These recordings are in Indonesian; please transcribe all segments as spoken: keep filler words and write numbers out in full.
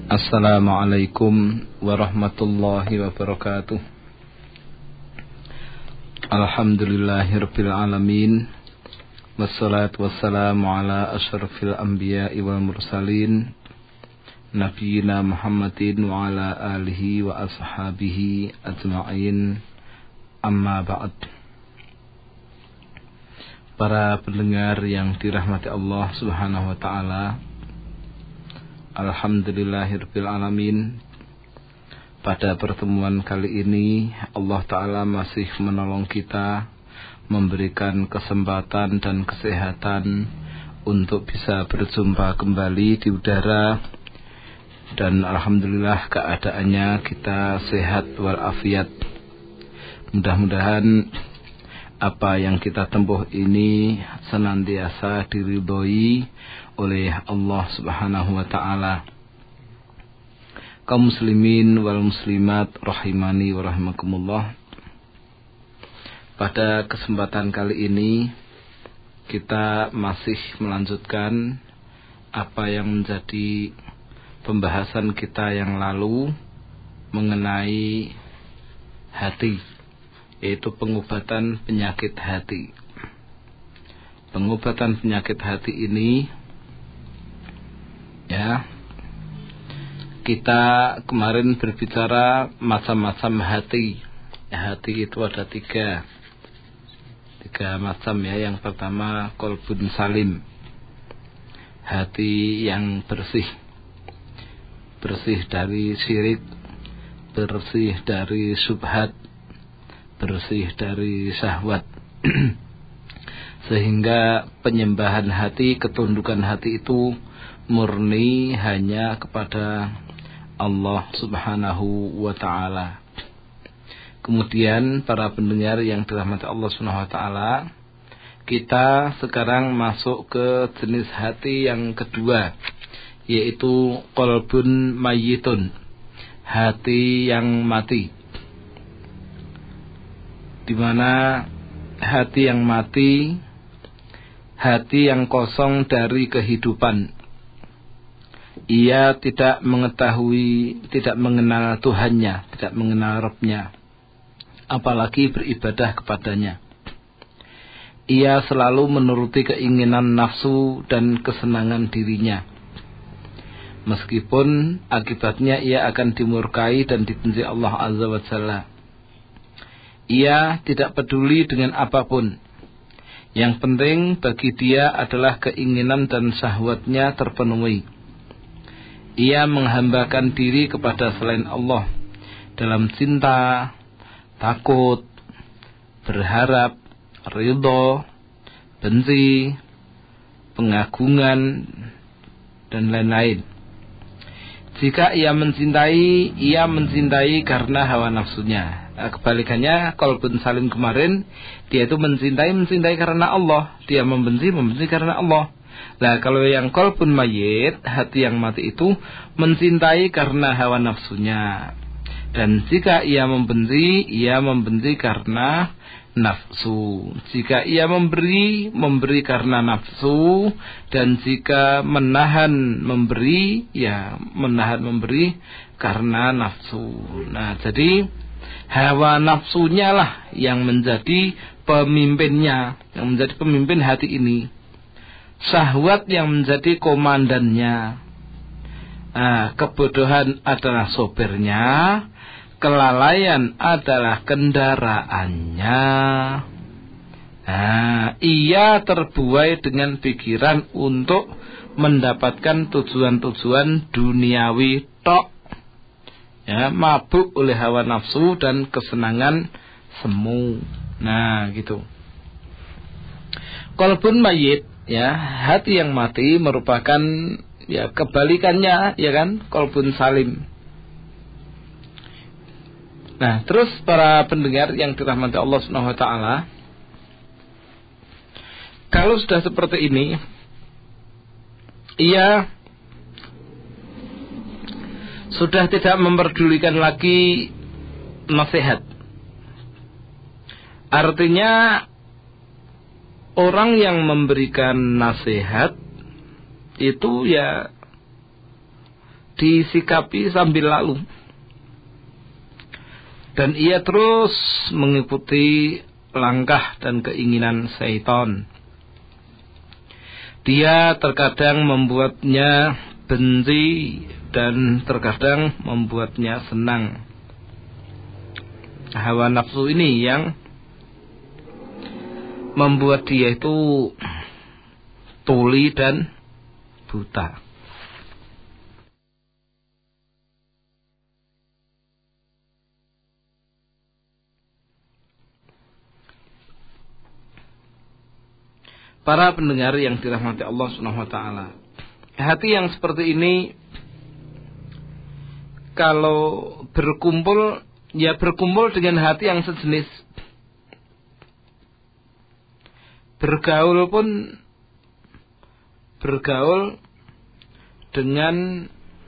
Assalamualaikum warahmatullahi wabarakatuh. Alhamdulillahirabbil alamin. Wassalatu wassalamu ala asyrafil anbiya'i wal mursalin nabiyina Muhammadin wa ala alihi wa ashabihi ajma'in. Amma ba'd. Para pendengar yang dirahmati Allah Subhanahu wa taala, alhamdulillahirabbil alamin. Pada pertemuan kali ini Allah Ta'ala masih menolong kita, memberikan kesempatan dan kesehatan untuk bisa berjumpa kembali di udara. Dan alhamdulillah keadaannya kita sehat walafiat. Mudah-mudahan apa yang kita tempuh ini senantiasa diridhoi oleh Allah Subhanahu wa taala. Kaum muslimin wal muslimat rahimani wa rahimakumullah. Pada kesempatan kali ini kita masih melanjutkan apa yang menjadi pembahasan kita yang lalu mengenai hati, yaitu pengobatan penyakit hati. Pengobatan penyakit hati ini, ya, kita kemarin berbicara macam-macam hati. Hati itu ada tiga, tiga macam ya. Yang pertama qalbun salim, hati yang bersih, bersih dari syirik, bersih dari syubhat, bersih dari syahwat. Sehingga penyembahan hati, ketundukan hati itu murni hanya kepada Allah Subhanahu wa ta'ala. Kemudian para pendengar yang dirahmati Allah Subhanahu wa ta'ala, kita sekarang masuk ke jenis hati yang kedua, yaitu qalbun mayyitun, hati yang mati. Di mana hati yang mati, hati yang kosong dari kehidupan. Ia tidak mengetahui, tidak mengenal Tuhannya, tidak mengenal Rabbnya, apalagi beribadah kepadanya. Ia selalu menuruti keinginan nafsu dan kesenangan dirinya. Meskipun akibatnya ia akan dimurkai dan dibenci Allah Azza wa Jalla. Ia tidak peduli dengan apapun. Yang penting bagi dia adalah keinginan dan syahwatnya terpenuhi. Ia menghambakan diri kepada selain Allah dalam cinta, takut, berharap, ridho, benci, pengagungan, dan lain-lain. Jika ia mencintai, ia mencintai karena hawa nafsunya. Nah, kebalikannya, qalbun salim kemarin, dia itu mencintai, mencintai karena Allah. Dia membenci, membenci karena Allah. Nah, kalau yang qalbun mayyit, hati yang mati itu mencintai karena hawa nafsunya. Dan jika ia membenci, ia membenci karena nafsu. Jika ia memberi, memberi karena nafsu. Dan jika menahan memberi, ya menahan memberi karena nafsu. Nah, jadi hawa nafsunya lah yang menjadi pemimpinnya, yang menjadi pemimpin hati ini. Syahwat yang menjadi komandannya. Nah, kebodohan adalah sopirnya, kelalaian adalah kendaraannya. Nah, ia terbuai dengan pikiran untuk mendapatkan tujuan-tujuan duniawi tok. Ya, mabuk oleh hawa nafsu dan kesenangan semu. Nah, gitu. Qalbun mayyit, ya, hati yang mati merupakan ya kebalikannya, ya kan, qalbun salim. Nah, terus para pendengar yang dirahmati Allah Subhanahu wa taala, kalau sudah seperti ini, ia sudah tidak memperdulikan lagi nasihat. Artinya orang yang memberikan nasihat itu ya disikapi sambil lalu. Dan ia terus mengikuti langkah dan keinginan syaitan. Dia terkadang membuatnya benci dan terkadang membuatnya senang. Hawa nafsu ini yang membuat dia itu tuli dan buta. Para pendengar yang dirahmati Allah Subhanahu wa taala, hati yang seperti ini kalau berkumpul, ya berkumpul dengan hati yang sejenis. Bergaul pun bergaul dengan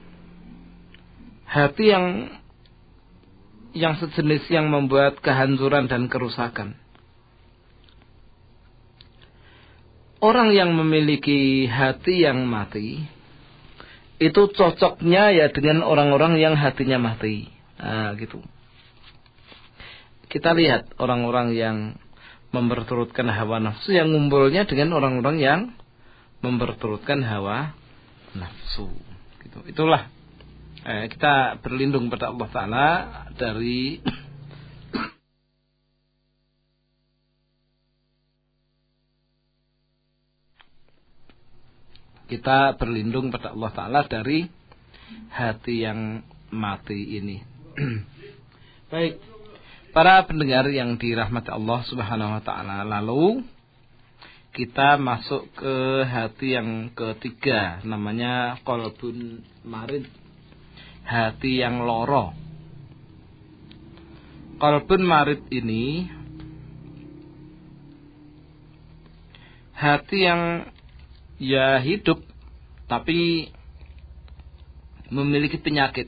hati yang yang sejenis yang membuat kehancuran dan kerusakan. Orang yang memiliki hati yang mati itu cocoknya ya dengan orang-orang yang hatinya mati. Nah, gitu. Kita lihat orang-orang yang memperturutkan hawa nafsu yang ngumpulnya dengan orang-orang yang memperturutkan hawa nafsu. Gitu. Itulah eh, kita berlindung pada Allah Ta'ala dari kita berlindung pada Allah Ta'ala dari hati yang mati ini. Baik, para pendengar yang dirahmati Allah Subhanahu wa Ta'ala, lalu kita masuk ke hati yang ketiga, namanya qalbun marid, hati yang loro. Qalbun marid ini hati yang ya hidup tapi memiliki penyakit.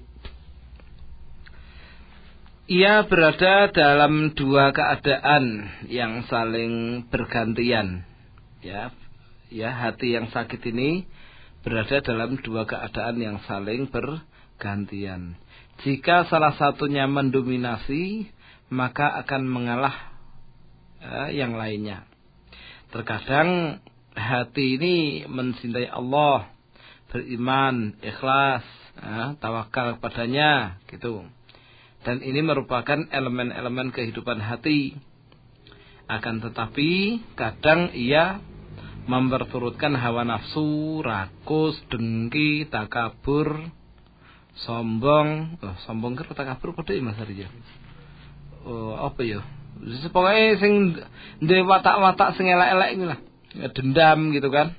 Ia berada dalam dua keadaan yang saling bergantian. Ya, ya hati yang sakit ini berada dalam dua keadaan yang saling bergantian. Jika salah satunya mendominasi, maka akan mengalah ya, yang lainnya. Terkadang hati ini mencintai Allah, beriman, ikhlas, ya, tawakal kepadanya, gitu. Dan ini merupakan elemen-elemen kehidupan hati. Akan tetapi kadang ia memperturutkan hawa nafsu, rakus, dengki, takabur, sombong. Oh, sombong karo takabur padha Mas Arya. Oh, apa ya? Pokoke sing duwe watak-watak sing elek-elek iki lah. Dendam gitu kan.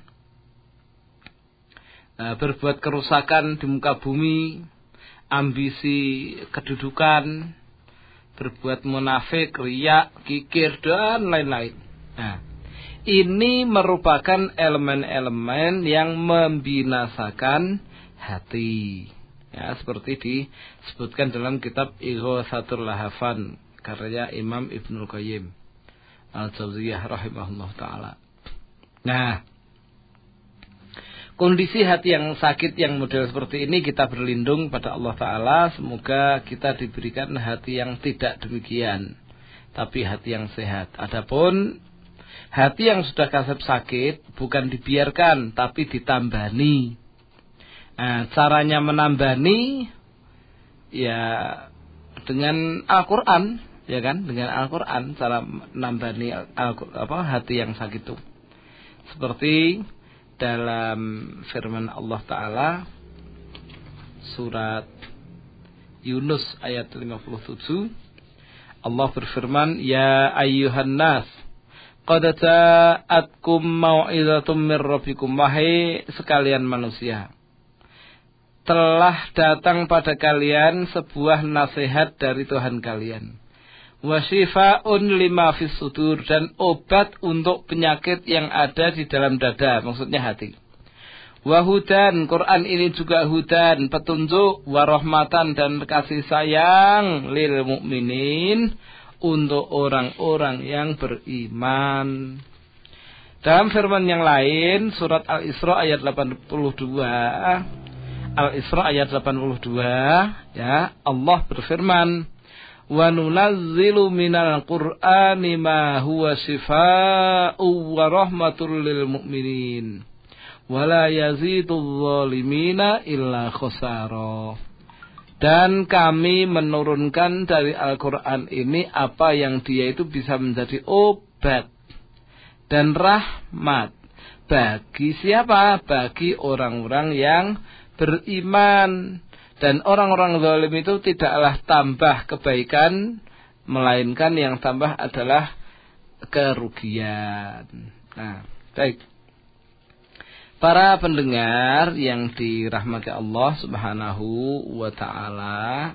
Nah, berbuat kerusakan di muka bumi, ambisi kedudukan, berbuat munafik, riya, kikir dan lain-lain. Nah, ini merupakan elemen-elemen yang membinasakan hati. Ya, seperti disebutkan dalam kitab Ighatsatul Lahafan karya Imam Ibnul Qayyim Al-Jauziyah rahimahullah taala. Nah, kondisi hati yang sakit yang model seperti ini kita berlindung pada Allah Ta'ala. Semoga kita diberikan hati yang tidak demikian, tapi hati yang sehat. Adapun hati yang sudah kasep sakit bukan dibiarkan, tapi ditambani. Nah, caranya menambani ya dengan Al-Quran, ya kan? Dengan Al-Quran cara menambani apa hati yang sakit itu. Seperti dalam firman Allah Ta'ala surat Yunus ayat lima puluh tujuh, Allah berfirman, Ya ayyuhan nas qad ja'atkum mau'izatum mir rabbikum, wahai sekalian manusia, telah datang pada kalian sebuah nasihat dari Tuhan kalian. Wa syifaa'un lima fis sudur, dan obat untuk penyakit yang ada di dalam dada, maksudnya hati. Wa hudan, Quran ini juga hudan, petunjuk, wa rahmatan, dan kasih sayang lil mukminin, untuk orang-orang yang beriman. Dalam firman yang lain surat Al-Isra ayat delapan puluh dua, Al-Isra ayat delapan puluh dua, ya, Allah berfirman, "Wa nunazzilu minal Qur'ani ma huwa shifaa'un wa rahmatul lil mu'minin wa la yazidul zalimina illa khasara." Dan kami menurunkan dari Al-Quran ini apa yang dia itu bisa menjadi obat dan rahmat bagi siapa? Bagi orang-orang yang beriman. Dan orang-orang zalim itu tidaklah tambah kebaikan, melainkan yang tambah adalah kerugian. Nah, baik. Para pendengar yang dirahmati Allah Subhanahu wa ta'ala,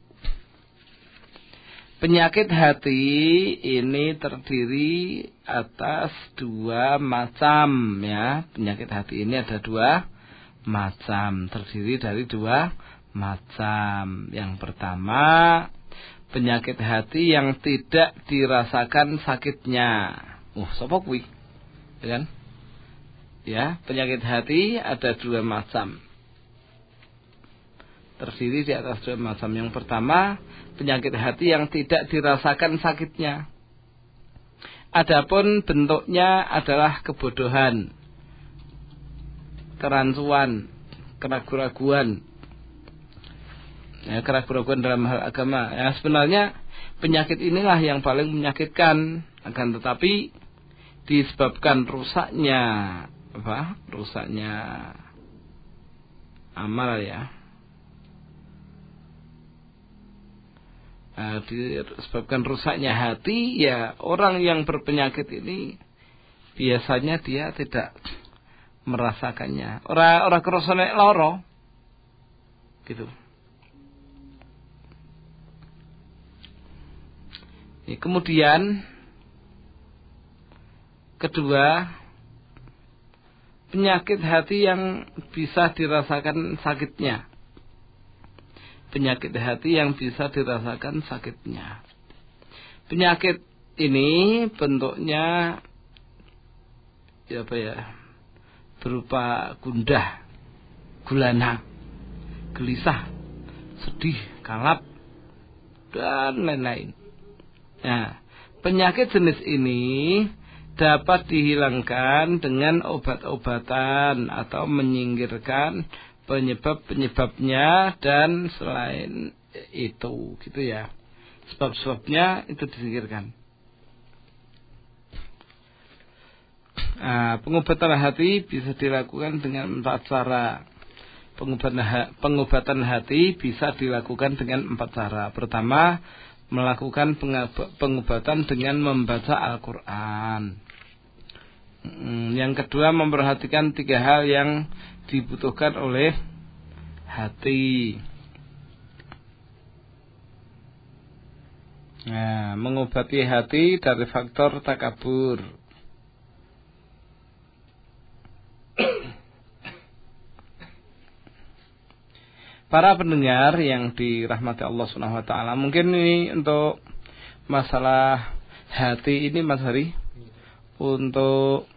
penyakit hati ini terdiri atas dua macam, ya. Penyakit hati ini ada dua macam, terdiri dari dua macam. Yang pertama, penyakit hati yang tidak dirasakan sakitnya. Uh, sapa kuwi? Ya kan? Ya, penyakit hati ada dua macam. Terdiri di atas dua macam. Yang pertama, penyakit hati yang tidak dirasakan sakitnya. Adapun bentuknya adalah kebodohan, kerancuan, keraguan-raguan. Ya, keraguan-raguan dalam hal agama. Ya, sebenarnya penyakit inilah yang paling menyakitkan. Akan tetapi disebabkan rusaknya apa? Rusaknya amal, ya. Nah, disebabkan rusaknya hati, ya, orang yang berpenyakit ini biasanya dia tidak merasakannya. Ora ora kerasa nek lara. Gitu. Ini kemudian kedua, penyakit hati yang bisa dirasakan sakitnya. Penyakit hati yang bisa dirasakan sakitnya. Penyakit ini bentuknya ya apa ya? Berupa gundah, gulana, gelisah, sedih, kalap, dan lain-lain. Nah, penyakit jenis ini dapat dihilangkan dengan obat-obatan atau menyingkirkan penyebab-penyebabnya dan selain itu, gitu ya. Sebab-sebabnya itu disingkirkan. Nah, pengobatan hati bisa dilakukan dengan empat cara. Pengobatan, pengobatan hati bisa dilakukan dengan empat cara. Pertama, melakukan pengobatan dengan membaca Al-Quran. Yang kedua, memperhatikan tiga hal yang dibutuhkan oleh hati. Nah, mengobati hati dari faktor takabur. Para pendengar yang dirahmati Allah Subhanahu wa taala, mungkin ini untuk masalah hati ini, Mas Hari, untuk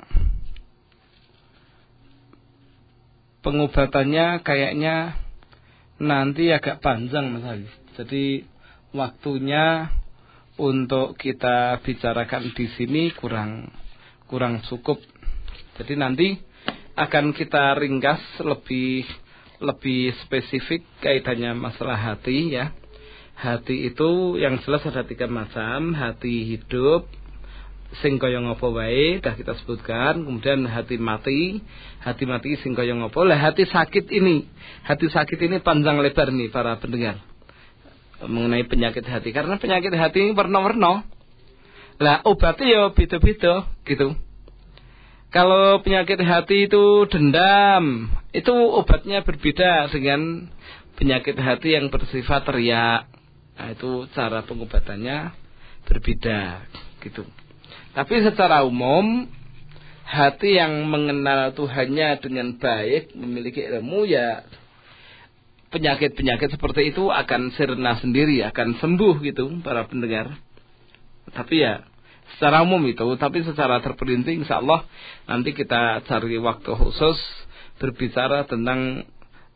pengobatannya kayaknya nanti agak panjang, Mas Hari. Jadi waktunya untuk kita bicarakan di sini kurang kurang cukup. Jadi nanti akan kita ringkas lebih lebih spesifik kaitannya masalah hati, ya. Hati itu yang jelas ada tiga macam. Hati hidup, sing kaya ngopo wae, dah kita sebutkan. Kemudian hati mati, hati mati sing kaya ngopo. Lah hati sakit ini, hati sakit ini panjang lebar nih para pendengar mengenai penyakit hati. Karena penyakit hati ini warna-warna. Lah obatnya ya beda-beda gitu. Kalau penyakit hati itu dendam, itu obatnya berbeda dengan penyakit hati yang bersifat riya. Nah, itu cara pengobatannya berbeda gitu. Tapi secara umum, hati yang mengenal Tuhannya dengan baik, memiliki ilmu, ya penyakit-penyakit seperti itu akan sirna sendiri, akan sembuh gitu para pendengar. Tapi ya secara umum itu, tapi secara terperinci insya Allah nanti kita cari waktu khusus berbicara tentang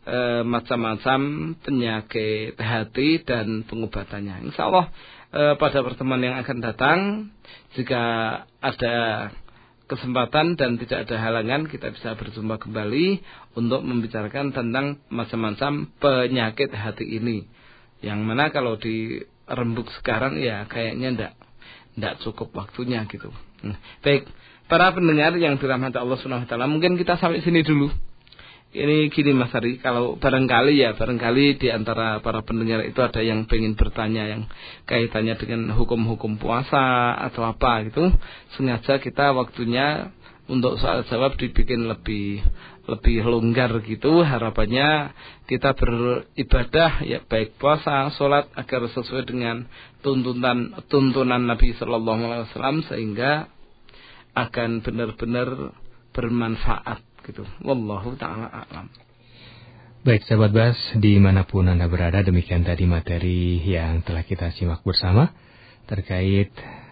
e, macam-macam penyakit hati dan pengobatannya. Insya Allah e, pada pertemuan yang akan datang, jika ada kesempatan dan tidak ada halangan, kita bisa berjumpa kembali untuk membicarakan tentang macam-macam penyakit hati ini. Yang mana kalau dirembuk sekarang ya kayaknya ndak ndak cukup waktunya gitu. Hmm. Baik, para pendengar yang dirahmati Allah Subhanahu wa taala, mungkin kita sampai sini dulu. Ini gini Mas Ari, kalau barangkali ya, barangkali di antara para pendengar itu ada yang pengen bertanya yang kaitannya dengan hukum-hukum puasa atau apa gitu, sengaja kita waktunya untuk soal jawab dibikin lebih lebih longgar gitu. Harapannya kita beribadah ya, baik puasa, sholat, agar sesuai dengan tuntunan tuntunan Nabi Sallallahu Alaihi Wasallam, sehingga akan benar-benar bermanfaat gitu. Wallahu ta'ala a'lam. Baik sahabat Bas, dimanapun Anda berada, demikian tadi materi yang telah kita simak bersama terkait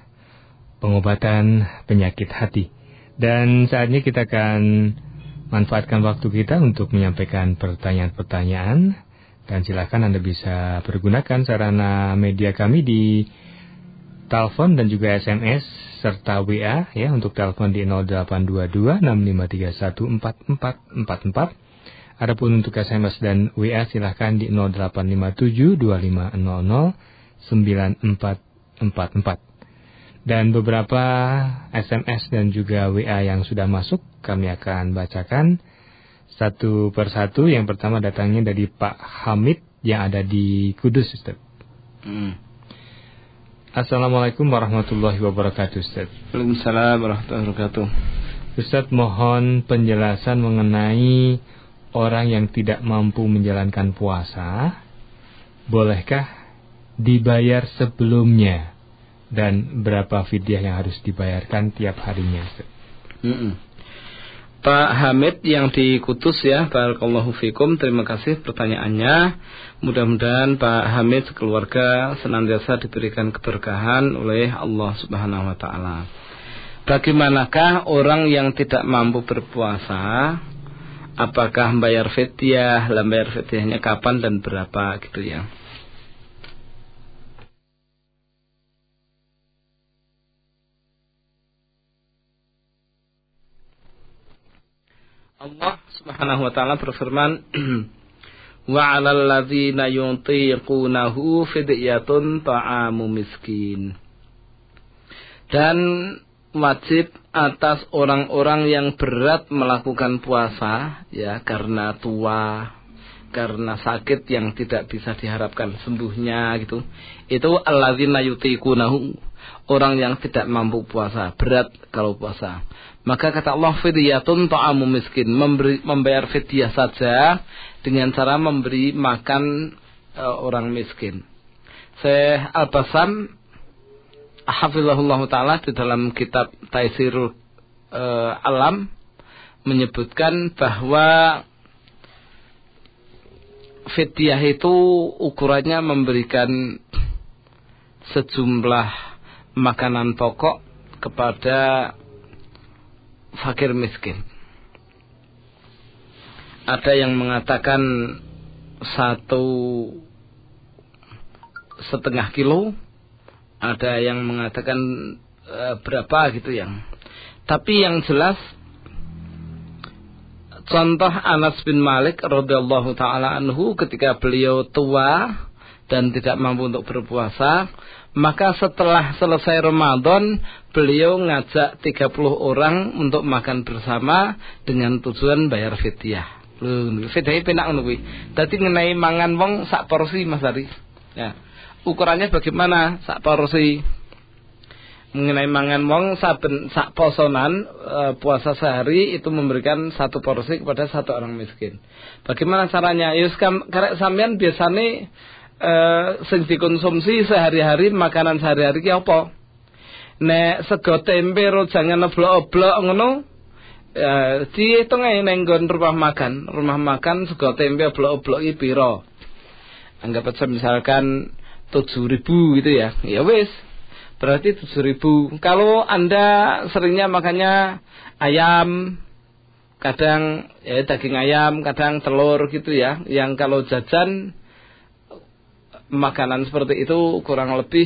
pengobatan penyakit hati. Dan saatnya kita akan manfaatkan waktu kita untuk menyampaikan pertanyaan-pertanyaan. Dan silakan Anda bisa pergunakan sarana media kami di telepon dan juga S M S serta W A ya, untuk telepon di nol delapan dua dua enam lima tiga satu empat empat empat empat. Adapun untuk S M S dan W A silahkan di nol delapan lima tujuh dua lima nol nol sembilan empat empat empat. Dan beberapa S M S dan juga W A yang sudah masuk kami akan bacakan satu persatu. Yang pertama datangnya dari Pak Hamid yang ada di Kudus, Ustaz. Hmm. Assalamualaikum warahmatullahi wabarakatuh, Ustaz. Waalaikumsalam warahmatullahi wabarakatuh. Ustaz, mohon penjelasan mengenai orang yang tidak mampu menjalankan puasa. Bolehkah dibayar sebelumnya? Dan berapa fidyah yang harus dibayarkan tiap harinya, Ustaz? Mm-mm. Pak Hamid yang di Kudus ya, barakallahu fikum, terima kasih pertanyaannya. Mudah-mudahan Pak Hamid sekeluarga senantiasa diberikan keberkahan oleh Allah Subhanahu wa taala. Bagaimanakah orang yang tidak mampu berpuasa? Apakah membayar fidyah? Membayar fidyahnya kapan dan berapa gitu ya? Allah Subhanahu wa taala berfirman, wa 'alal ladzina yutiqunahu fidyatun ta'amu miskin. Dan wajib atas orang-orang yang berat melakukan puasa ya, karena tua, karena sakit yang tidak bisa diharapkan sembuhnya gitu. Itu alladzina yutiqunahu, orang yang tidak mampu puasa, berat kalau puasa. Maka kata Allah, fidyatun ta'amu miskin, memberi, membayar fidyah saja dengan cara memberi makan e, orang miskin. Syekh Al-Basam hafizahullah ta'ala di dalam kitab Taisirul e, Alam menyebutkan bahwa fidyah itu ukurannya memberikan sejumlah makanan pokok kepada fakir miskin. Ada yang mengatakan satu setengah kilo, ada yang mengatakan e, berapa gitu yang. Tapi yang jelas, contoh Anas bin Malik radhiyallahu taala anhu ketika beliau tua dan tidak mampu untuk berpuasa, maka setelah selesai Ramadan beliau ngajak tiga puluh orang untuk makan bersama dengan tujuan bayar fidyah. Lho, fidyah penak ngono kuwi. Dadi ngenai mangan wong sak porsi Mas Ari. Ya. Ukurannya bagaimana sak porsi? Mengenai mangan wong saben sak posonan e, puasa sehari itu memberikan satu porsi kepada satu orang miskin. Bagaimana caranya? Ya karek sampean biasane Uh, sing dikonsumsi sehari-hari, makanan sehari-hari ki apa? Nek sego tempe rojangan oblok-oblok ngono, uh, diitung ae ning nggon rumah makan. Rumah makan sego tempe oblok-oblok iki pira? Anggap aja misalkan tujuh ribu gitu ya. Ya wis. Berarti tujuh ribu. Kalau Anda seringnya makannya ayam, kadang ya daging ayam, kadang telur gitu ya. Yang kalau jajan makanan seperti itu kurang lebih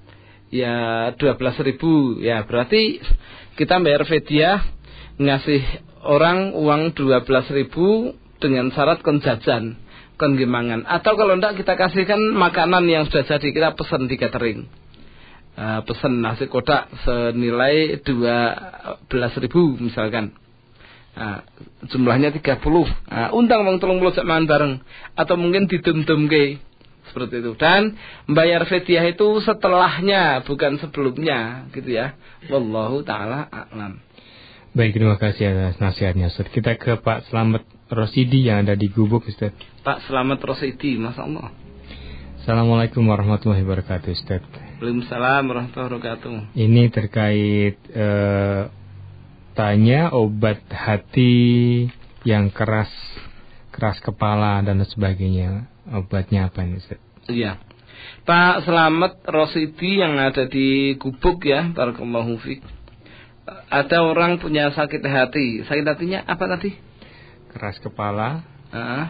ya dua belas ribu. Ya berarti kita bayar fidyah ngasih orang uang dua belas ribu dengan syarat kon jajan, kon gimangan. Atau kalau enggak kita kasihkan makanan yang sudah jadi, kita pesan di catering. Uh, pesan nasi kotak senilai dua belas ribu misalkan. Nah, jumlahnya tiga puluh. Nah, undang wong telung puluh sak mangan bareng, atau mungkin didum-dumke seperti itu. Dan membayar fidyah itu setelahnya, bukan sebelumnya, gitu ya. Wallahu taala a'lam. Baik, terima kasih atas nasihatnya, Ustaz. Kita ke Pak Slamet Rosidi yang ada di Gubuk, Ustaz. Pak Slamet Rosidi, Masya Allah. Assalamualaikum warahmatullahi wabarakatuh, Ustaz. Waalaikumsalam warahmatullahi wabarakatuh. Ini terkait eh, tanya obat hati yang keras, keras kepala dan sebagainya. Obatnya apa ini, Ustaz? Iya. Pak Slamet Rosidi yang ada di Gubuk ya, barakallahu fiik. Ada orang punya sakit hati. Sakit hatinya apa tadi? Keras kepala. Uh-huh.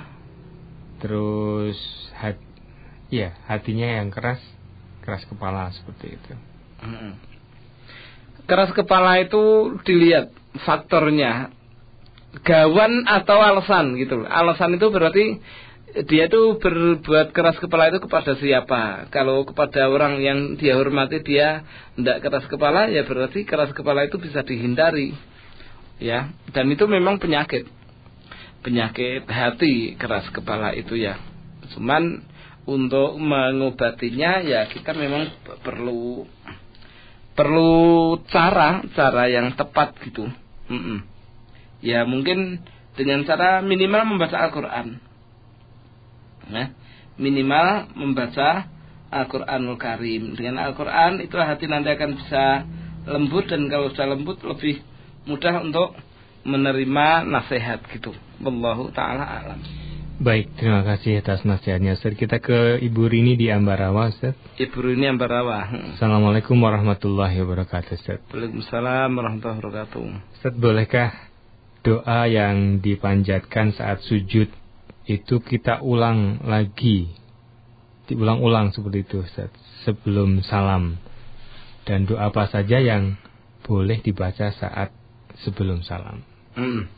Terus hat, ya hatinya yang keras, keras kepala seperti itu. Uh-huh. Keras kepala itu dilihat faktornya, gawan atau alasan gitu. Alasan itu berarti dia itu berbuat keras kepala itu kepada siapa? Kalau kepada orang yang dia hormati dia tidak keras kepala, ya berarti keras kepala itu bisa dihindari, ya. Dan itu memang penyakit, penyakit hati keras kepala itu ya. Cuman untuk mengobatinya ya kita memang perlu perlu cara cara yang tepat gitu. Mm-mm. Ya mungkin dengan cara minimal membaca Al-Quran. Nah, minimal membaca Al-Quranul Karim. Dengan Al-Quran itu hati nanti akan bisa lembut, dan kalau sudah lembut lebih mudah untuk menerima nasihat gitu. Wallahu ta'ala alam. Baik, terima kasih atas nasihatnya, Ustaz. Kita ke Ibu Rini di Ambarawa, Ustaz. Ibu Rini Ambarawa. Assalamualaikum warahmatullahi wabarakatuh, Ustaz. Waalaikumsalam warahmatullahi wabarakatuh. Ustaz, bolehkah doa yang dipanjatkan saat sujud itu kita ulang lagi, diulang-ulang seperti itu, Ustaz, sebelum salam? Dan doa apa saja yang boleh dibaca saat sebelum salam? Hmm.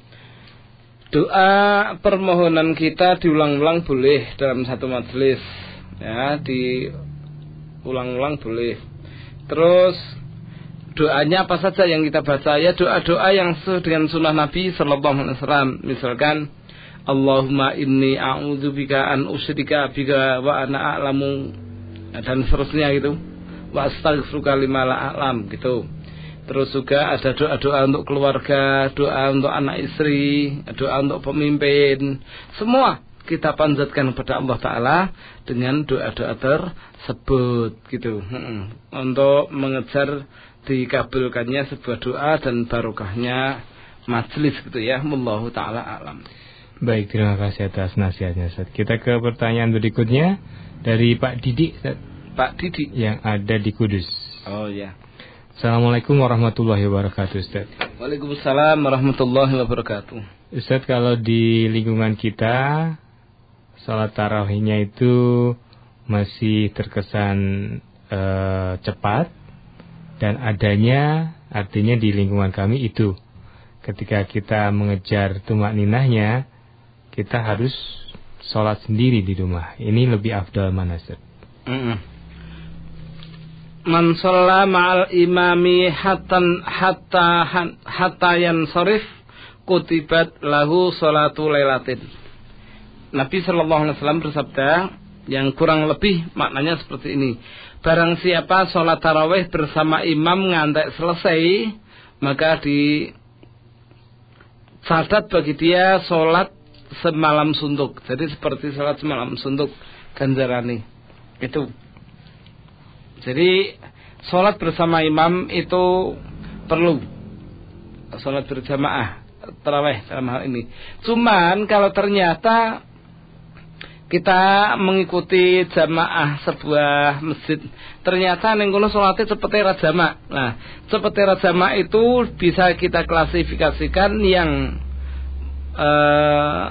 Doa permohonan kita diulang-ulang boleh dalam satu majelis, ya, diulang-ulang boleh. Terus doanya apa saja yang kita baca? Ya doa-doa yang sesuai dengan sunnah Nabi Sallallahu Alaihi Wasallam. Misalkan Allahumma inni a'udzubika an usyrika bika wa ana a'lamu, dan seterusnya gitu. Wa astaghfiruka lima la a'lam gitu. Terus juga ada doa-doa untuk keluarga, doa untuk anak istri, doa untuk pemimpin. Semua kita panjatkan kepada Allah Ta'ala dengan doa-doa tersebut gitu. Hmm. Untuk mengejar dikabulkannya sebuah doa dan barokahnya majelis gitu ya. Wallahu Ta'ala a'lam. Baik, terima kasih atas nasihatnya, Ustaz. Kita ke pertanyaan berikutnya dari Pak Didi, Ustaz. Pak Didi yang ada di Kudus. Oh ya. Assalamualaikum warahmatullahi wabarakatuh, Ustaz. Waalaikumsalam warahmatullahi wabarakatuh. Ustaz, kalau di lingkungan kita salat tarawihnya itu masih terkesan uh, cepat, dan adanya artinya di lingkungan kami itu ketika kita mengejar tumak ninahnya, kita harus sholat sendiri di rumah. Ini lebih afdal mana, Ustaz? Mm-mm. Man shalla ma'al imami hatta hatta hatta yansarif kutibat lahu sholatu lailatin. Nabi sallallahu alaihi wasallam bersabda yang kurang lebih maknanya seperti ini. Barang siapa sholat tarawih bersama imam ngantek selesai, maka di catat bagi dia sholat semalam suntuk. Jadi seperti sholat semalam suntuk ganjarani itu. Jadi sholat bersama imam itu perlu, sholat berjamaah tarawih dalam hal ini. Cuman kalau ternyata kita mengikuti jamaah sebuah masjid, ternyata ning kono salate cepete ra jamak. Nah, cepete ra jamak itu bisa kita klasifikasikan yang uh,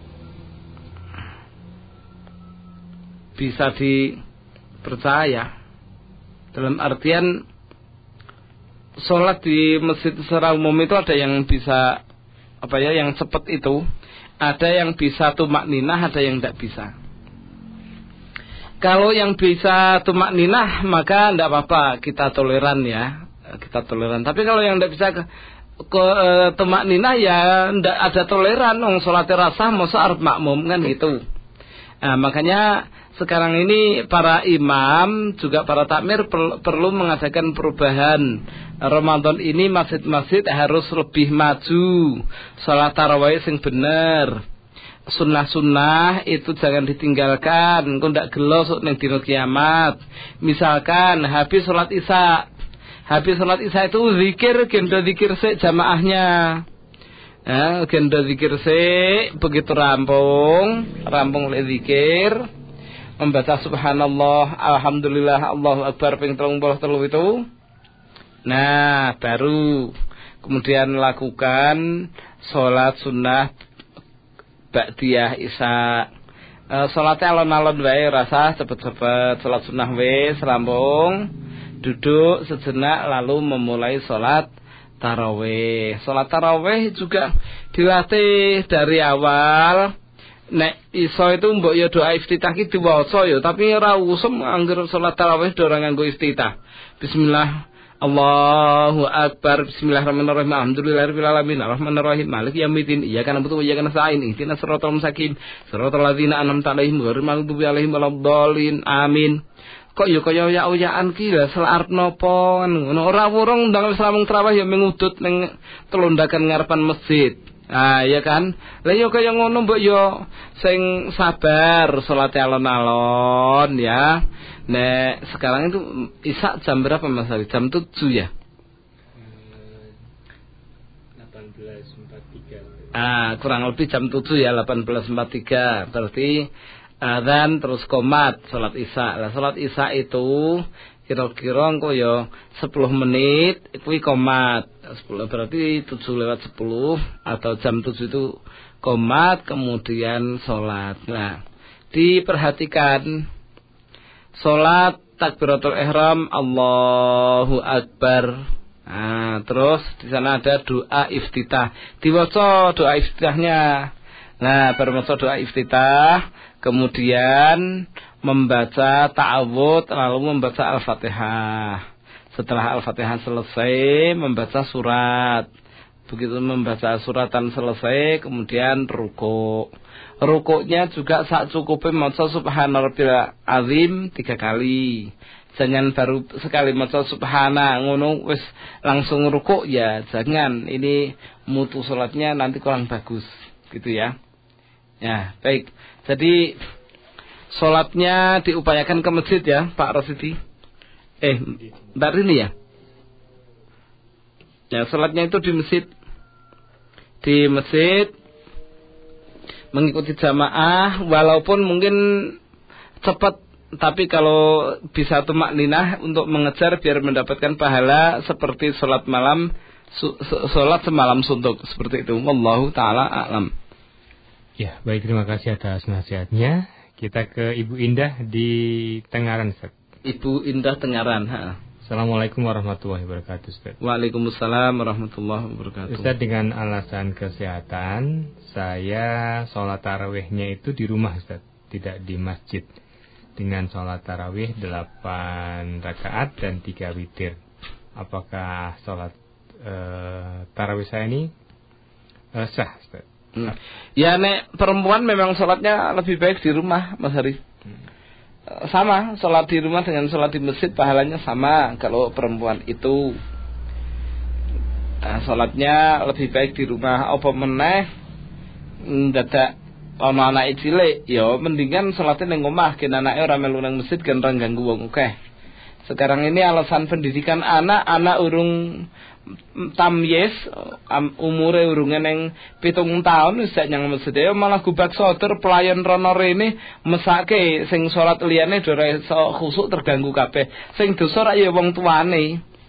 bisa dipercaya. Dalam artian sholat di masjid secara umum itu ada yang bisa apa ya, yang cepat itu, ada yang bisa tumak ninah, ada yang tidak bisa. Kalau yang bisa tumak ninah maka tidak apa-apa, kita toleran ya, kita toleran. Tapi kalau yang tidak bisa ke, ke e, tumak ninah ya tidak ada toleran. Nong sholat rasah masa arep makmum kan gitu. Nah, makanya sekarang ini para imam juga para takmir per, perlu mengadakan perubahan. Ramadan ini masjid-masjid harus lebih maju, salat tarawih sing bener, sunnah-sunnah itu jangan ditinggalkan. Engko ndak gelo sok ning dina kiamat. Misalkan habis salat isya, habis salat isya itu zikir, gendo zikir sik jamaahnya. Eh, gendo zikir sik, begitu rampung, rampung le zikir, membaca subhanallah, alhamdulillah, Allahu akbar ping tiga puluh tiga itu. Nah, baru kemudian lakukan sholat sunnah ba'diyah isya. E, sholatnya alon-alon wae, rasa cepet-cepet. Sholat sunnah wis rampung, duduk sejenak lalu memulai sholat tarawih. Sholat tarawih juga dilatih dari awal. Nek iso itu mbok ya doa iftitah ki diwaca ya, tapi ora usum angger salat tarawih ora nganggo iftitah. Bismillah, Allahu akbar, bismillahirrahmanirrahim, alhamdulillahirabbil alamin, arrahmanirrahim, maliki yaumiddin, iyyaka na'budu wa iyyaka nasta'in, ihdinas siratal mustaqim, siratal ladzina an'amta 'alaihim ghairil maghdubi 'alaihim waladdallin, amin. Kok ya kaya ya-uyaan ki lha salat napa ngono, ora wurung ndang salamung tarawih ya mengudut ning telondakan ngarepan masjid. Ah ya kan, lah yo kaya ngono mbok yo sing sabar salat alon-alon ya. Nek sekarang itu isya jam berapa Mas Ari? Jam tujuh ya? delapan belas empat puluh tiga. Ah, kurang lebih jam tujuh ya, delapan belas empat puluh tiga. Berarti adzan terus qomat salat isya. Lah salat isya itu kira-kira engko yo sepuluh menit kuwi qomat. sepuluh berarti tujuh lewat sepuluh atau jam tujuh itu qomat, kemudian salat. Nah, diperhatikan salat takbiratul ihram Allahu akbar. Nah, terus di sana ada doa iftitah. Diwaca doa iftitahnya. Nah, baru maca doa iftitah, kemudian membaca ta'awudz, lalu membaca Al-Fatihah. Setelah Al-Fatihah selesai, membaca surat. Begitu membaca suratan selesai, kemudian rukuk. Rukuknya juga sak cukupnya maca subhana rabbil azim tiga kali. Jangan baru sekali maca subhana ngono wis langsung rukuk ya, jangan. Ini mutu salatnya nanti kurang bagus, gitu ya. Ya, baik. Jadi salatnya diupayakan ke masjid ya, Pak Rosidi. Eh, Mbak Rini ya? Ya, salatnya itu di masjid. Di masjid mengikuti jamaah, walaupun mungkin cepat, tapi kalau bisa tumak ninah untuk mengejar biar mendapatkan pahala seperti sholat malam, sholat semalam suntuk, seperti itu. Wallahu ta'ala a'lam. Ya, baik, terima kasih atas nasihatnya. Kita ke Ibu Indah di Tengaran, Ustaz. Ibu Indah Tengaran. Ha. Assalamualaikum warahmatullahi wabarakatuh, Ustaz. Waalaikumsalam warahmatullahi wabarakatuh. Ustaz, dengan alasan kesehatan, saya sholat tarawihnya itu di rumah, Ustaz, tidak di masjid. Dengan sholat tarawih delapan rakaat dan tiga witir. Apakah sholat uh, tarawih saya ini uh, sah, Ustaz? Hmm. Ya, nek perempuan memang sholatnya lebih baik di rumah, Mas Hari. Hmm. Sama, sholat di rumah dengan sholat di masjid pahalanya sama kalau perempuan itu. Nah, sholatnya lebih baik di rumah. Apa meneh dadak ana anake cilik, ya mendingan sholatnya ning omah, gen anake ora melu nang masjid gen ora ganggu wong akeh. Sekarang ini alasan pendidikan anak, anak urung tamyiz, umure urunge ning pitung taun wis nyang masjid, ya malah gubak soder pelayan rono rene mesake sing salat liyane ora iso khusuk terganggu kabeh. Sing dosa ra ya wong tuane.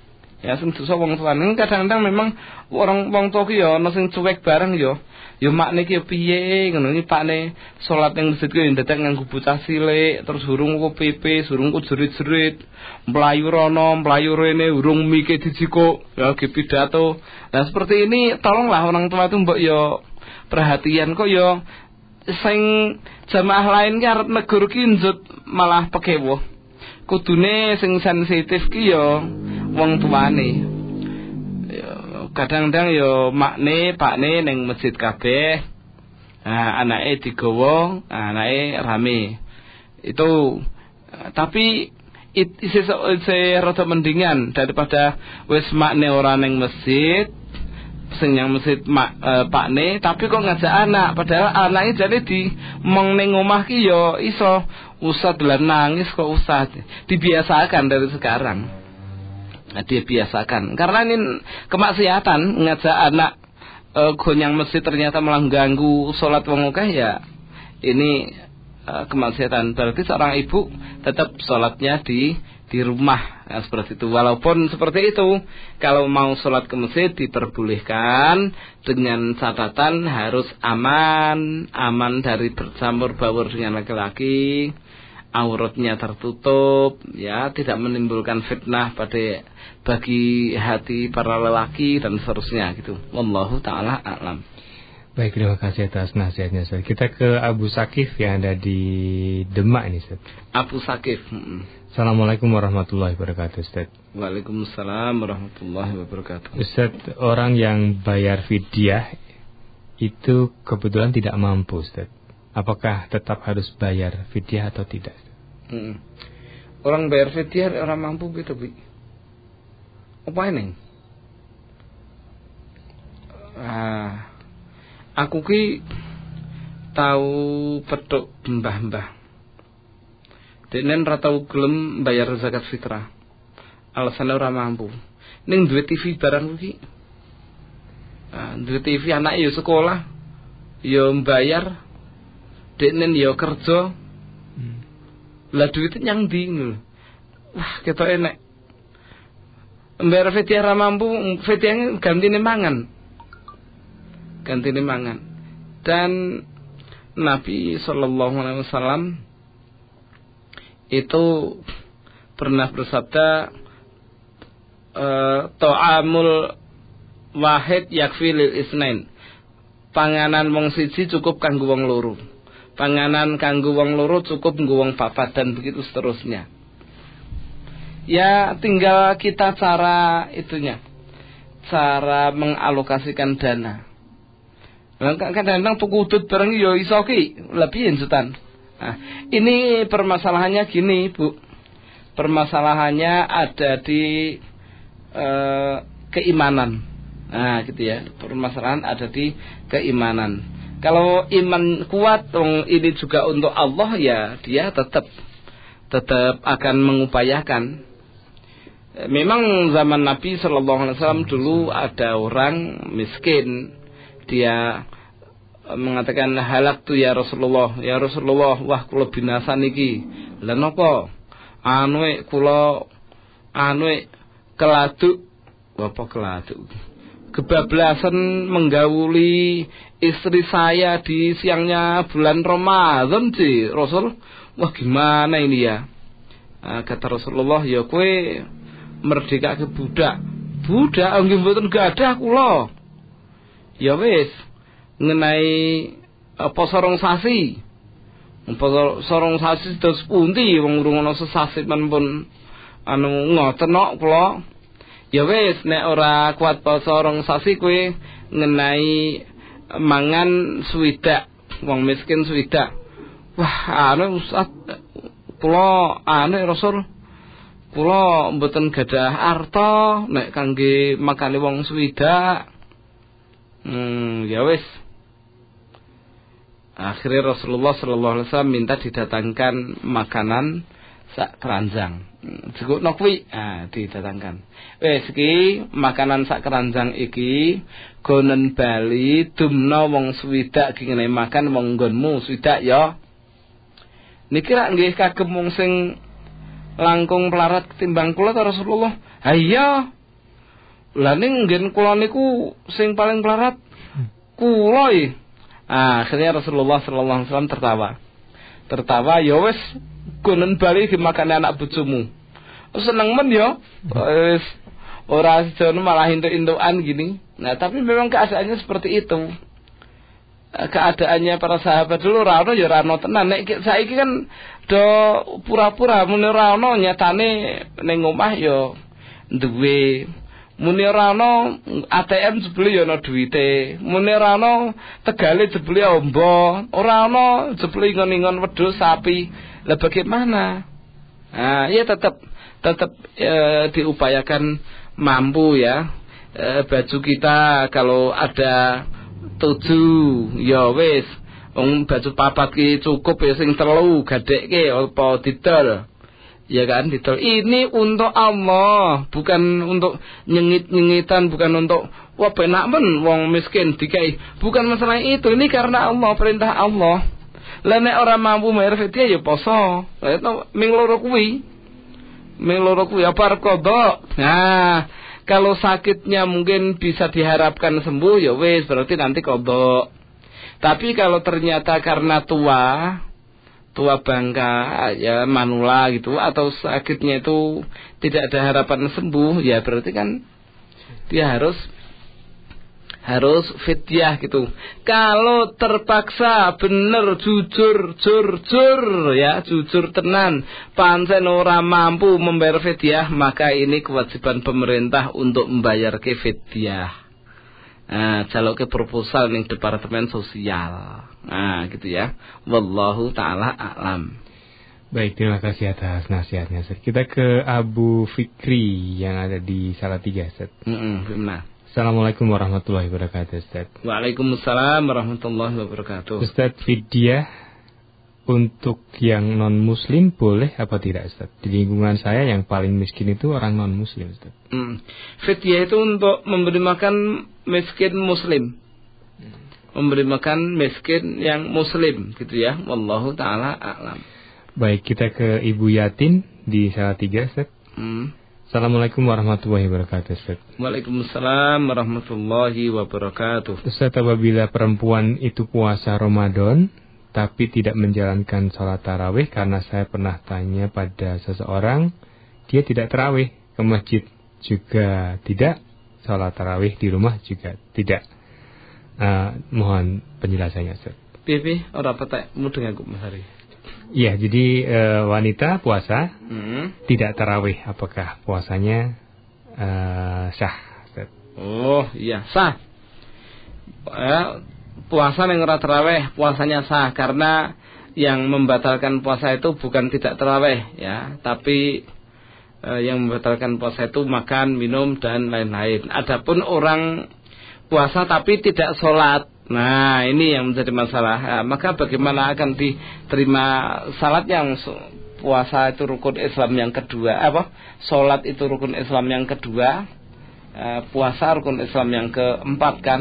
Ya sing dosa wong tuane. Kadang-kadang memang orang wong tua ki ya ana sing cuek bareng ya. Ya makne ki piye ngono iki pakne salat ning masjid ki ndadek nganggo bocah cilik terus urung ku pipi, urung ku jerit-jerit, mlayu rono, mlayu rene, urung mike dijiko, ya ge pidato. Nah seperti ini tolonglah orang tua itu mbok ya perhatian kok ya sing jamaah lain ki arep negur ki njut malah pekewuh. Kudune sing sensitif ki ya wong tuane. Kadang-kadang yo makne pakne ning masjid kabeh. Nah, anake digawa, anake rame. Itu tapi isih isih rada mendingan daripada wis makne ora ning masjid, sing yang masjid mak, e, pakne tapi kok ngajak anak, padahal anake jane di mong ning omah ki yo iso usah dolan nangis kok usah. Dibiasakan dari sekarang. Nah, dia biasakan karena ini kemaksiatan ngajak anak e, gonyang masjid ternyata malah ganggu sholat wong akeh ya ini e, kemaksiatan. Berarti seorang ibu tetap sholatnya di di rumah ya, seperti itu. Walaupun seperti itu kalau mau sholat ke masjid diperbolehkan dengan catatan harus aman aman dari bercampur baur dengan laki-laki, auratnya tertutup, ya tidak menimbulkan fitnah pada bagi hati para lelaki dan seterusnya gitu. Wallahu taala a'lam. Baik, terima kasih atas nasihatnya, Ustaz. Kita ke Abu Sakif yang ada di Demak ini, Ustaz. Abu Sakif. Hmm. Assalamualaikum warahmatullahi wabarakatuh, Ustaz. Waalaikumsalam warahmatullahi wabarakatuh. Ustaz, orang yang bayar fidyah itu kebetulan tidak mampu, Ustaz. Apakah tetap harus bayar fidyah atau tidak? Hmm. Orang bayar fidyah orang mampu gitu, Bi. Apa ini? Ah, aku ki tahu petuk mbah-mbah. Denen ra tau gelem bayar zakat fitrah. Alasane ora mampu. Ning duwe T V barang ki. Ah, duwe T V anak ya sekolah, ya mbayar. Denen ya kerja. Hmm. Lah duit nyang ndi ngono. Wah, ketok enek. Mbayar fidyah ra mampu, fidyah gantine mangan. Gantine mangan. Dan Nabi sallallahu alaihi wasallam itu pernah bersabda e, ta'amul wahid yakfi lil isnain. Panganan wong siji cukup kanggo wong loro. Panganan kanggo wong loro cukup nggo wong papat dan begitu seterusnya. Ya tinggal kita cara itunya, cara mengalokasikan dana. Kadang-kadang tuku udut bareng yo iso ki lebih enjutan. Nah, ini permasalahannya gini, Bu. Permasalahannya ada di e, keimanan. Nah, gitu ya. Permasalahan ada di keimanan. Kalau iman kuat, ini juga untuk Allah ya, dia tetap tetap akan mengupayakan. Memang zaman Nabi Shallallahu Alaihi Wasallam dulu ada orang miskin, dia mengatakan halak tu ya Rasulullah, ya Rasulullah, wah kula binasa niki. Lah napa? Anu kula anu keladuk, apa keladuk? Kebablasan menggauli istri saya di siangnya bulan Ramadan sih, Rasul. Wah gimana ini ya? Nah, kata Rasulullah, ya kue merdeka ke budak. Budak nggih mboten gadah kula. Ya wis, ngenai apa sorong sasi. Apa sorong sasi terus pundi wong rungono sesasi men pun anu ngoten kok kula. Ya wis nek ora kuat sorong sasi kowe ngenai mangan swidak, wong miskin swidak. Wah, anu Ustaz kula anu Rasul kula mboten gadah arta nek kangge makane wong swidak. Hmm, ya wis. Akhirnya Rasulullah sallallahu alaihi wasallam minta didatangkan makanan sak keranjang. Jukukno kuwi, ah didatangkan. Wis iki makanan sak keranjang iki gonen bali dumna wong swidak kengene makan wong nggonmu swidak ya. Niki rak nggih kagem wong sing langkung pelarat ketimbang kula ta Rasulullah. Ha iya. Lah ning nggen kula niku sing paling melarat kula iki. Ah, akhirnya Rasulullah sallallahu alaihi wasallam tertawa. Tertawa, ya wis gonen bali dimakani anak bojomu. Seneng men ya. Wis ora sejono malah intuk-intukan gini. Nah, tapi memang keadaannya seperti itu. Keadaannya para sahabat dulu ora ono ya ora ono tenan. Nek saiki kan do pura-pura muni ora ono, nyatane ning omah ya duwe. Muni ora ono A T M jebule ya ono duwite. Muni ora ono tegale jebule ombo. Ora ono jebule ingon-ingon wedhus sapi. Lah bagaimana? Nah, ya tetap tetap e, diupayakan mampu ya. E, baju kita kalau ada tujuh ya wis wong baju papat ki cukup ya, sing telu gadekke apa didol ya kan, didol. Ini untuk Allah, bukan untuk nyengit-nyengitan, bukan untuk wah penak men wong miskin dikai, bukan masalah itu. Ini karena Allah, perintah Allah. Lah nek ora mampu bayar fidyah ya poso. Lah itu ming loro kuwi ming loro kuwi apa qada. Nah, kalau sakitnya mungkin bisa diharapkan sembuh ya wis berarti nanti qada. Tapi kalau ternyata karena tua, tua bangka ya manula gitu, atau sakitnya itu tidak ada harapan sembuh, ya berarti kan dia harus harus fidyah gitu. Kalau terpaksa bener jujur jur jur ya, jujur tenan pancen ora mampu membayar fidyah, maka ini kewajiban pemerintah untuk membayar ke fidyah. Nah, jaluk ke proposal ning Departemen Sosial. Nah, gitu ya. Wallahu taala a'lam. Baik, terima kasih atas nasihatnya, Ustaz. Kita ke Abu Fikri yang ada di Salatiga, Ustaz. Heeh, benar. Assalamualaikum warahmatullahi wabarakatuh, Ustaz. Waalaikumsalam warahmatullahi wabarakatuh. Ustaz, fidyah untuk yang non-muslim boleh apa tidak, Ustaz? Di lingkungan saya yang paling miskin itu orang non-muslim, Ustaz. Hmm. Fidyah itu untuk memberi makan miskin muslim. Hmm. Memberi makan miskin yang muslim, gitu ya. Wallahu ta'ala a'lam. Baik, kita ke Ibu Yatin di Salatiga, Ustaz. Hmm. Assalamualaikum warahmatullahi wabarakatuh, Ustaz. Waalaikumsalam warahmatullahi wabarakatuh. Ustaz, apabila perempuan itu puasa Ramadan tapi tidak menjalankan sholat tarawih, karena saya pernah tanya pada seseorang, dia tidak tarawih, ke masjid juga tidak, sholat tarawih di rumah juga tidak. Uh, mohon penjelasannya, Ustaz. Pipi, ora petek mudeng aku Mas Hari. Iya, jadi e, wanita puasa hmm. tidak tarawih, apakah puasanya e, sah? Oh iya sah. Eh, puasa yang ora tarawih puasanya sah, karena yang membatalkan puasa itu bukan tidak tarawih ya, tapi e, yang membatalkan puasa itu makan, minum dan lain-lain. Adapun orang puasa tapi tidak sholat, nah ini yang menjadi masalah. Nah, maka bagaimana akan diterima salat yang puasa itu rukun Islam yang kedua, apa? Salat itu rukun Islam yang kedua, eh, puasa rukun Islam yang keempat kan?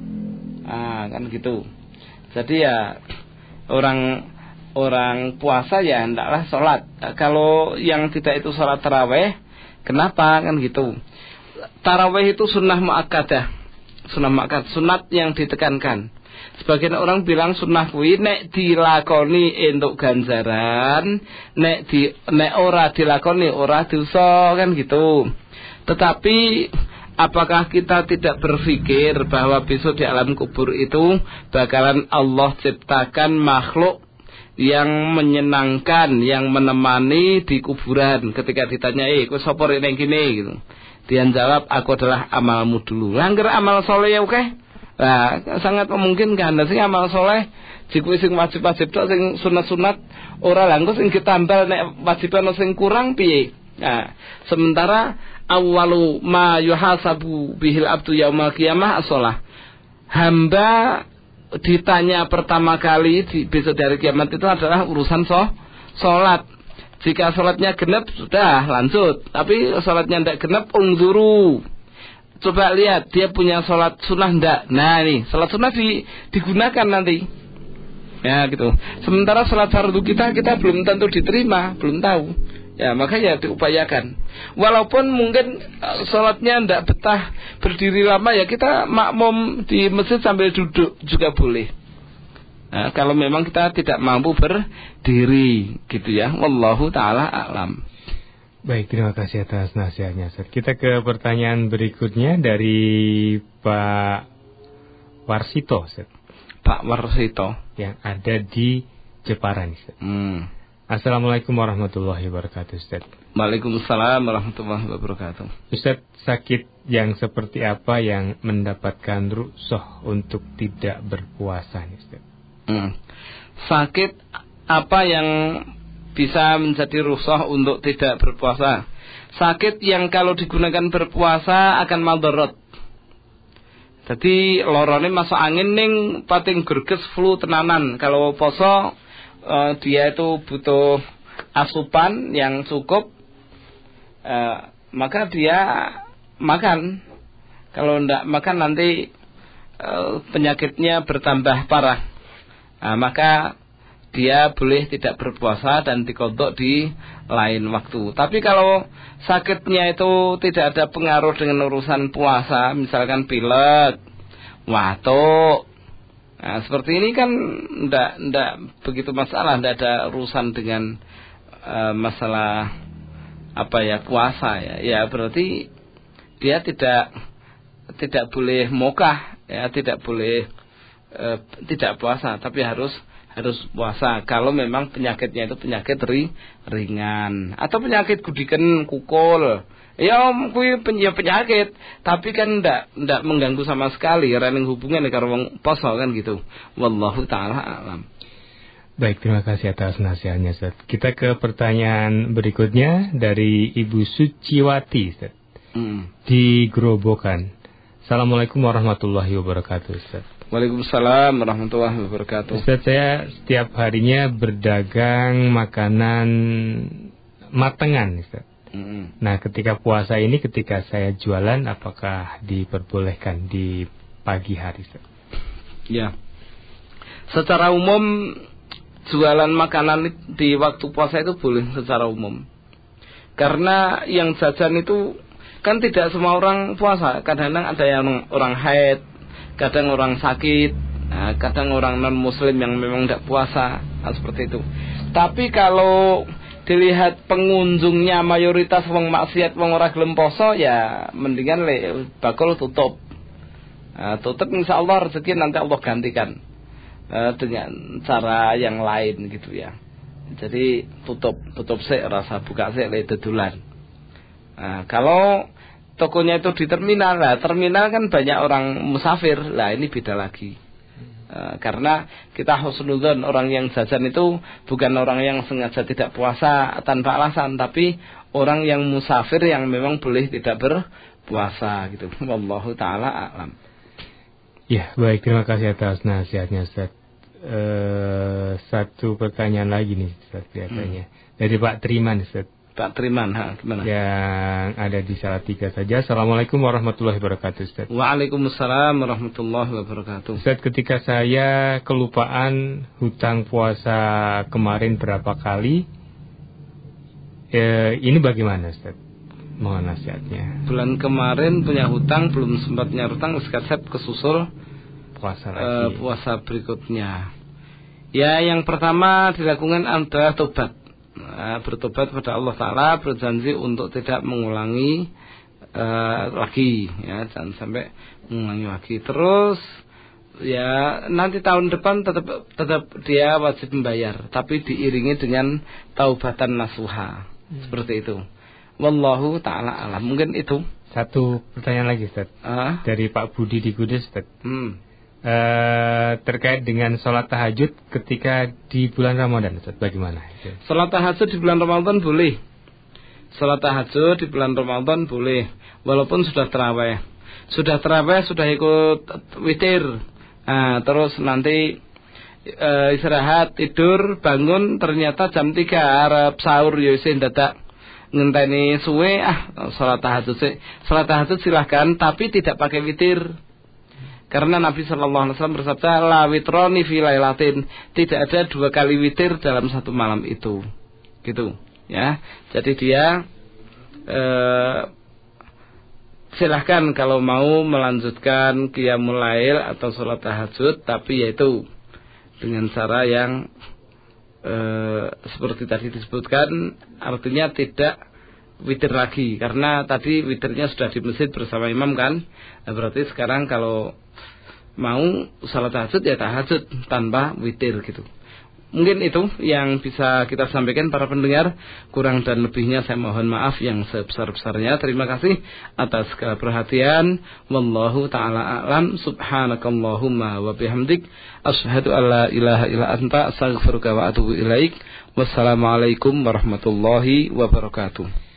Ah, kan gitu. Jadi ya orang orang puasa ya hendaklah salat. Nah, kalau yang tidak itu salat tarawih, kenapa kan gitu? Tarawih itu sunnah muakkadah. Sunnah makat, sunat yang ditekankan. Sebagian orang bilang sunnah kuwi nek dilakoni entuk ganjaran, nek di nek ora dilakoni ora dosa kan gitu. Tetapi apakah kita tidak berpikir bahwa besok di alam kubur itu bakalan Allah ciptakan makhluk yang menyenangkan, yang menemani di kuburan ketika ditanya, "Eh, kowe sapa rek ning kene?" gitu. Dia jawab, aku adalah amalmu dulu. Langgar amal soleh ya oke. Okay? Nah, sangat memungkinkan. Sing amal soleh, jika sing wajib-wajib tok, sing sunat-sunat, ora langkung sing ditambal nek wajiban sing kurang piye. Nah, sementara awwalu ma yuhasabu bihil abdu yaumal qiyamah as-shalah. Hamba ditanya pertama kali di besok dari kiamat itu adalah urusan so, salat. Jika sholatnya genep sudah lanjut, tapi sholatnya tidak genep unzuru. Coba lihat dia punya sholat sunnah ndak. Nah ini sholat sunnah di, digunakan nanti. Ya gitu. Sementara sholat fardu kita kita belum tentu diterima, belum tahu. Ya, maka ya diupayakan. Walaupun mungkin uh, sholatnya tidak betah berdiri lama, ya kita makmum di masjid sambil duduk juga boleh. Nah, kalau memang kita tidak mampu berdiri, gitu ya. Wallahu ta'ala a'lam. Baik, terima kasih atas nasihatnya, Ustaz. Kita ke pertanyaan berikutnya dari Pak Warsito, Ustaz. Pak Warsito yang ada di Jepara, Ustaz. Hmm. Assalamualaikum warahmatullahi wabarakatuh, Ustaz. Waalaikumsalam warahmatullahi wabarakatuh. Ustaz, sakit yang seperti apa yang mendapatkan rukhsah untuk tidak berpuasa, Ustaz? Hmm. Sakit apa yang bisa menjadi rukhsah untuk tidak berpuasa? Sakit yang kalau digunakan berpuasa akan madarat. Jadi lorone masuk angin ning pating gerges flu tenanan. Kalau poso Uh, dia itu butuh asupan yang cukup, uh, maka dia makan. Kalau tidak makan nanti uh, penyakitnya bertambah parah. Nah, maka dia boleh tidak berpuasa dan dikodok di lain waktu. Tapi kalau sakitnya itu tidak ada pengaruh dengan urusan puasa, misalkan pilek, watuk, nah, seperti ini kan ndak ndak begitu masalah, ndak ada urusan dengan uh, masalah apa ya puasa ya. Ya berarti dia tidak tidak boleh mokah ya, tidak boleh uh, tidak puasa, tapi harus harus puasa kalau memang penyakitnya itu penyakit ri, ringan atau penyakit gudiken kukul. Ya kuwi penyakit, tapi kan ndak ndak mengganggu sama sekali, rening hubungan karo wong poso kan gitu. Wallahu taala alam. Baik, terima kasih atas nasihatnya, Ustaz. Kita ke pertanyaan berikutnya dari Ibu Suciwati, Ustaz. Hmm. Di Grobogan. Assalamualaikum warahmatullahi wabarakatuh, Ustaz. Waalaikumsalam warahmatullahi wabarakatuh. Ustaz, saya setiap harinya berdagang makanan matengan, Ustaz. Mm-hmm. Nah, ketika puasa ini, ketika saya jualan, apakah diperbolehkan di pagi hari? Ya, secara umum jualan makanan di waktu puasa itu boleh secara umum. Karena yang jajan itu kan tidak semua orang puasa. Kadang-kadang ada yang orang haid, kadang orang sakit, nah, kadang orang non muslim yang memang tidak puasa, nah, seperti itu. Tapi kalau dilihat pengunjungnya mayoritas wong maksiat, wong ora gelem poso, ya mendingan le bakul tutup. Nah, tutup insyaallah rezeki nanti Allah gantikan uh, dengan cara yang lain gitu ya. Jadi tutup tutup sik, rasa buka sik le dedulan. Nah, kalau tokonya itu di terminal, lah terminal kan banyak orang musafir, lah ini beda lagi. Uh, karena kita husnudzon, orang yang jajan itu bukan orang yang sengaja tidak puasa tanpa alasan, tapi orang yang musafir yang memang boleh tidak berpuasa gitu. Wallahu taala a'lam. Ya, baik, terima kasih atas nasihatnya, Ustaz. Uh, satu pertanyaan lagi nih, Ustaz, biasanya hmm. dari Pak Triman, Ustaz. Pak Triman, ha, gimana? Yang ada di Salatiga saja. Assalamualaikum warahmatullahi wabarakatuh, Ustaz. Waalaikumsalam warahmatullahi wabarakatuh. Ustaz, ketika saya kelupaan hutang puasa kemarin berapa kali, eh, ini bagaimana, Ustaz? Mohon nasihatnya. Bulan kemarin punya hutang, belum sempat nyaur hutang, sekasep kesusul puasa lagi. Eh, puasa berikutnya. Ya, yang pertama dilakukan adalah tobat. Nah, bertobat pada Allah Ta'ala, berjanji untuk tidak mengulangi uh, lagi ya, jangan sampai mengulangi lagi. Terus ya nanti tahun depan tetap tetap dia wajib membayar, tapi diiringi dengan taubatan nasuha, hmm. seperti itu. Wallahu Ta'ala alam. Mungkin itu. Satu pertanyaan lagi, Ustaz. uh? Dari Pak Budi di Kudus, Ustaz. hmm. Uh, terkait dengan sholat tahajud ketika di bulan Ramadan, Ustaz, bagaimana? Sholat tahajud di bulan Ramadan boleh. Sholat tahajud di bulan Ramadan boleh, walaupun sudah terawih. Sudah terawih, sudah ikut witir. Nah, terus nanti uh, istirahat, tidur, bangun, ternyata jam tiga arep sahur ya isin dadak ngenteni suwe, ah sholat tahajud sih. Sholat tahajud silahkan, tapi tidak pakai witir. Karena Nabi Shallallahu Alaihi Wasallam bersabda, la witroni fi lailatin, tidak ada dua kali witir dalam satu malam itu, gitu. ya. Jadi dia eh, silahkan kalau mau melanjutkan qiyamul lail atau sholat tahajud, tapi yaitu dengan cara yang eh, seperti tadi disebutkan, artinya tidak witir lagi, karena tadi witirnya sudah di masjid bersama imam kan. Nah, berarti sekarang kalau mau sholat tahajud ya tahajud tanpa witir gitu. Mungkin itu yang bisa kita sampaikan para pendengar. Kurang dan lebihnya saya mohon maaf yang sebesar-besarnya. Terima kasih atas segala perhatian. Wallahu ta'ala a'lam. Subhanakallahumma wa bihamdik, asyhadu an la ilaha illa anta, astaghfiruka wa atubu ilaik. Wassalamualaikum warahmatullahi wabarakatuh.